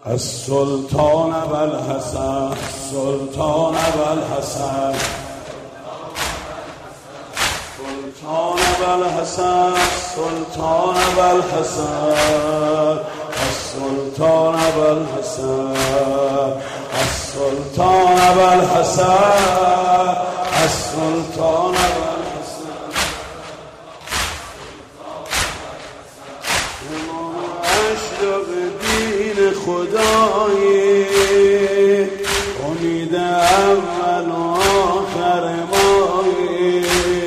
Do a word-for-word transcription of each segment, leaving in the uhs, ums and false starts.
السلطان ابوالحسن سلطان ابوالحسن سلطان ابوالحسن سلطان ابوالحسن السلطان ابوالحسن السلطان ابوالحسن السلطان ابوالحسن اشرق دین خدایی امید اول و آخر مایی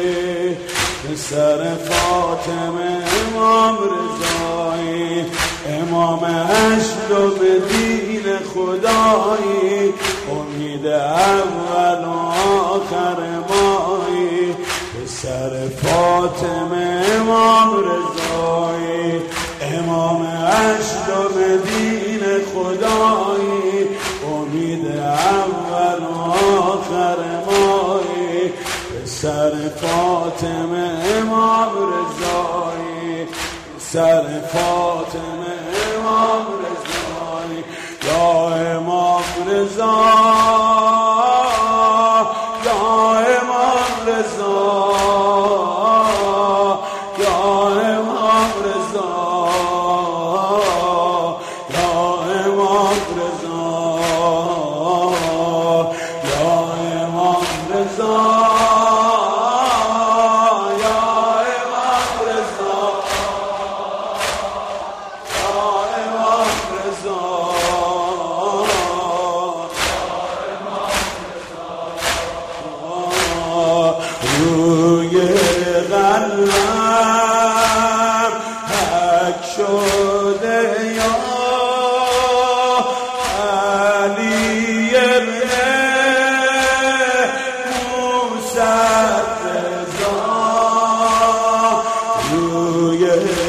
پسر فاطمه امام رضایی امام اشرق دین خدایی امید اول و آخر مایی پسر فاطمه امام رضایی امام اشرق دین خدایی امید اول و آخر مایی پسر فاطمه امام رضایی پسر فاطمه امام رضایی یا امام رضا یا امام رضا یا امام رضا یا امام رضا یا امام رضا یا امام رضا یا امام رضا روی قلبم حک شده یا علی ابن موسی رضا روی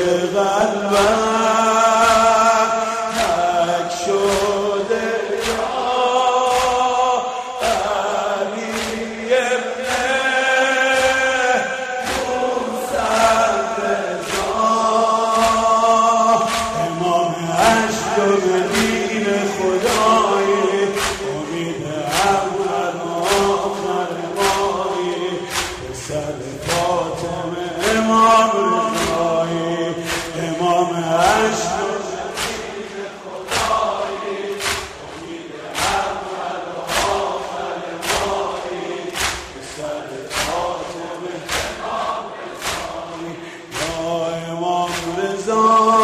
قلبم حک شده یا علی ابن دین خدایی امید اول و آخر مایی پسر فاطمه امام رضایی امام اشرق دین خدایی امید اول و آخر مایی پسر فاطمه امام رضایی یا امام رضا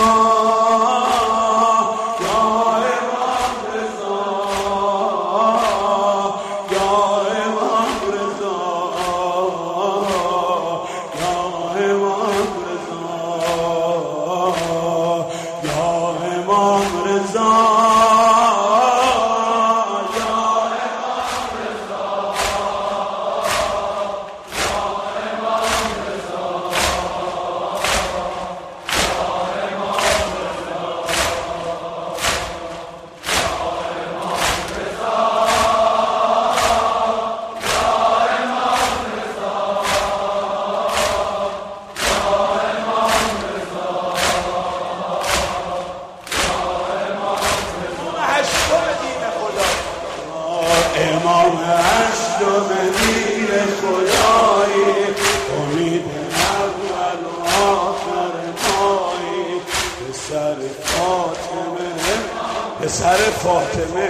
امام اشرق دین خدایی امید اول و آخر مایی پسر فاطمه پسر فاطمه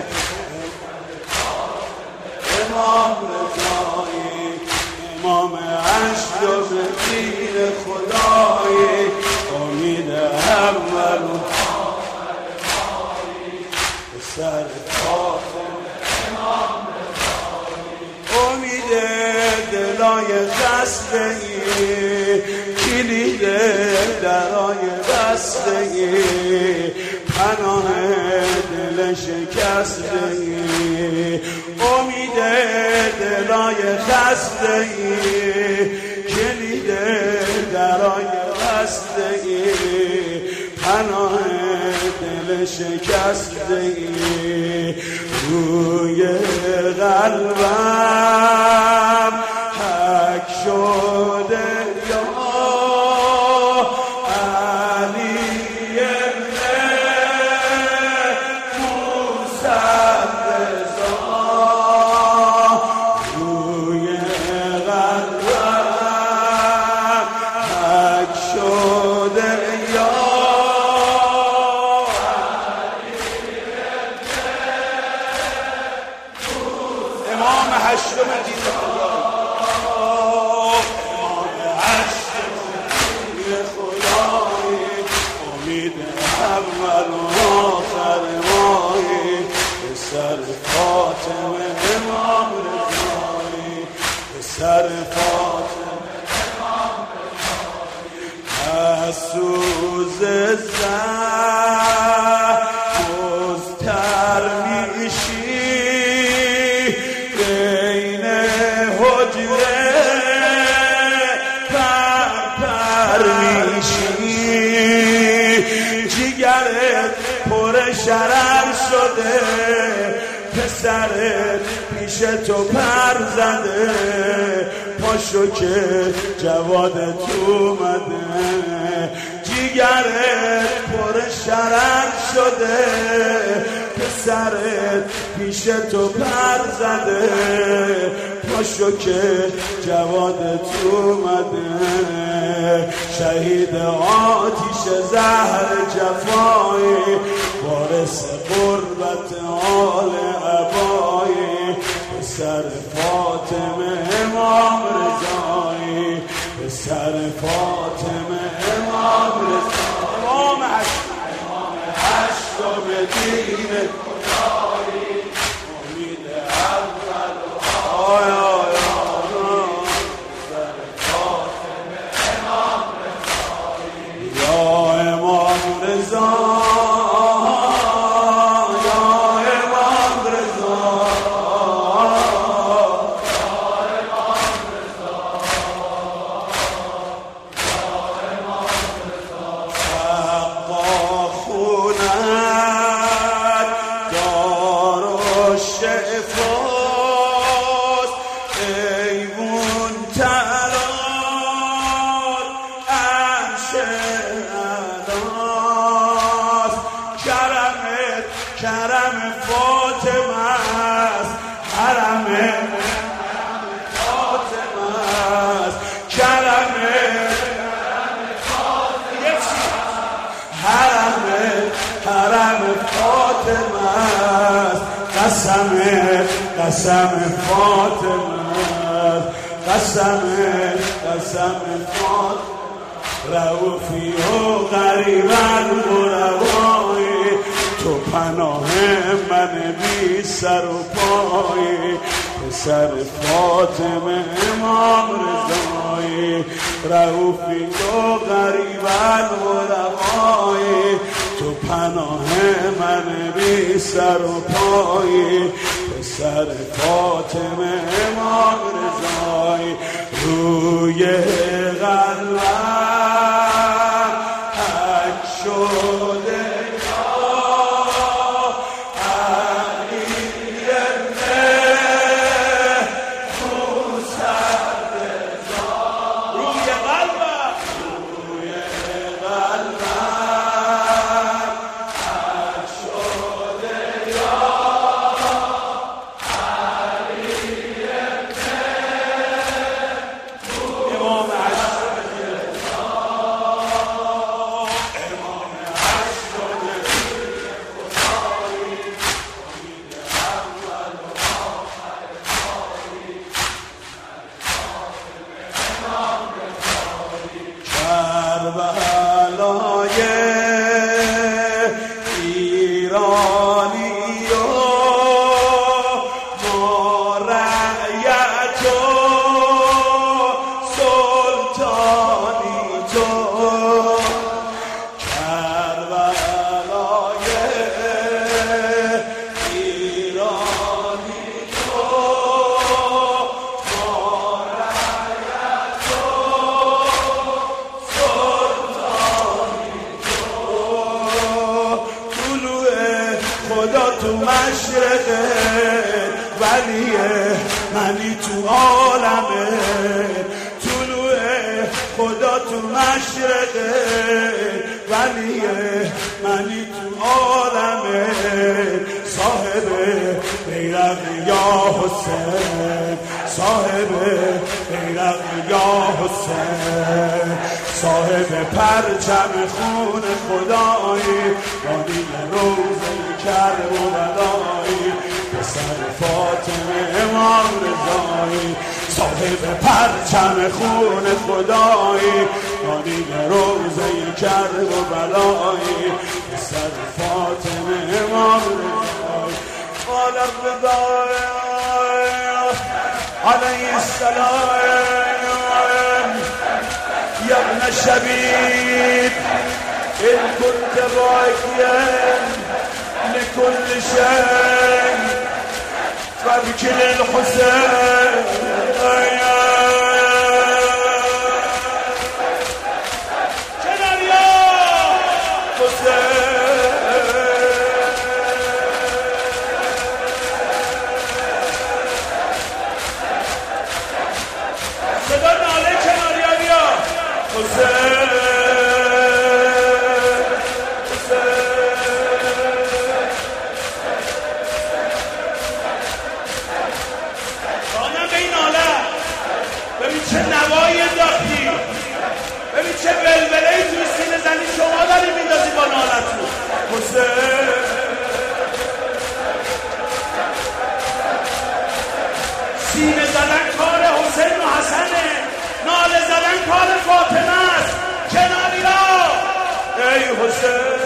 امام رضایی امام اشرق دین خدایی امید اول و آخر مایی پسر فاطمه امید دلای خستگی کلید درای بستگی پناه دل شکستگی امید دلای خستگی کلید درای بستگی پناه دل شکستگی روی قلبم حک شده یا علی ابن هشتم دین خدایی، امام هشتم دین خدایی، امید اول و آخر مایی، پسر فاطمه امام رضایی، پسر فاطمه امام رضایی، از سوز زهر مضطر میشی بین حجره پر پر میشی، جگرت پر شرر شده، پسرت پیش تو پر زده، پاشو که جوادت اومده، جگرت پر شرر شده، پسرت پیش تو پر زده، پاشو که جوادت اومده، شهید آتیش زهر جفایی، وارث قربت آل عبایی، پسر فاطمه امام رضایی، پسر فاطمه امام رضایی، امام هشتم دین خدایی، امید اول و آخر، پسر فاطمه امام رضایی، یا امام رضا، کرم فاطمه است، حرم فاطمه است، کرم حرم حرم فاطمه است، قسم قسم فاطمه است، قسم قسم فاطمه، رؤوفی و غریبن و روایی، تو پناه من بی سر و پایی، پسر فاطمه امام رضایی، رؤوفی و غریبن و روایی، تو پناه من بی سر و پایی، پسر فاطمه امام رضایی، روی قلبم حک شده کربلای ایرانی و ما رعیت و سلطانی تو، کربلای ایرانی تو، ما رعیت و خدا تو مشرقه، ولیه منی تو عالمه، طلوع خدا تو مشرقه، ولیه منی تو عالمه، صاحب بیرق یا حسین، صاحب بیرق یا حسین، صاحب پرچم خون خدایی، بانی روز کرب و بدایی، پسر فاطمه امام رضایی. صاحب پرچم خون خدایی، نانی روزه کرب و بلایی، سر فاطمه امام رضایی قال الرضا علیه السلام یا ابن الشبیب ان كنت باکیا لكل شيء فابكي للحسين كنار يا حسين صدا ناله کناریا بیا حسین چه نوایی انداختی، ببین چه بلبله‌ای توی سینه زنی شما داری میندازی با نالتون. حسین سینه زدن کار حسین و حسنه، ناله زدن کار فاطمه است. کناریا ای حسین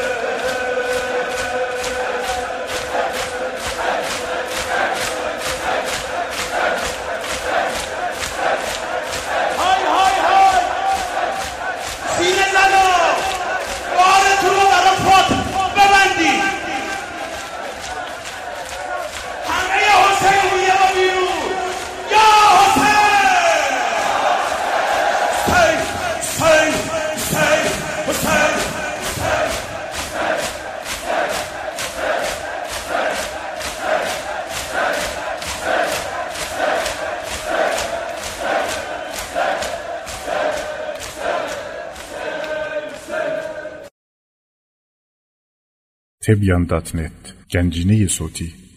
تبیان دات نت گنجینه صوتی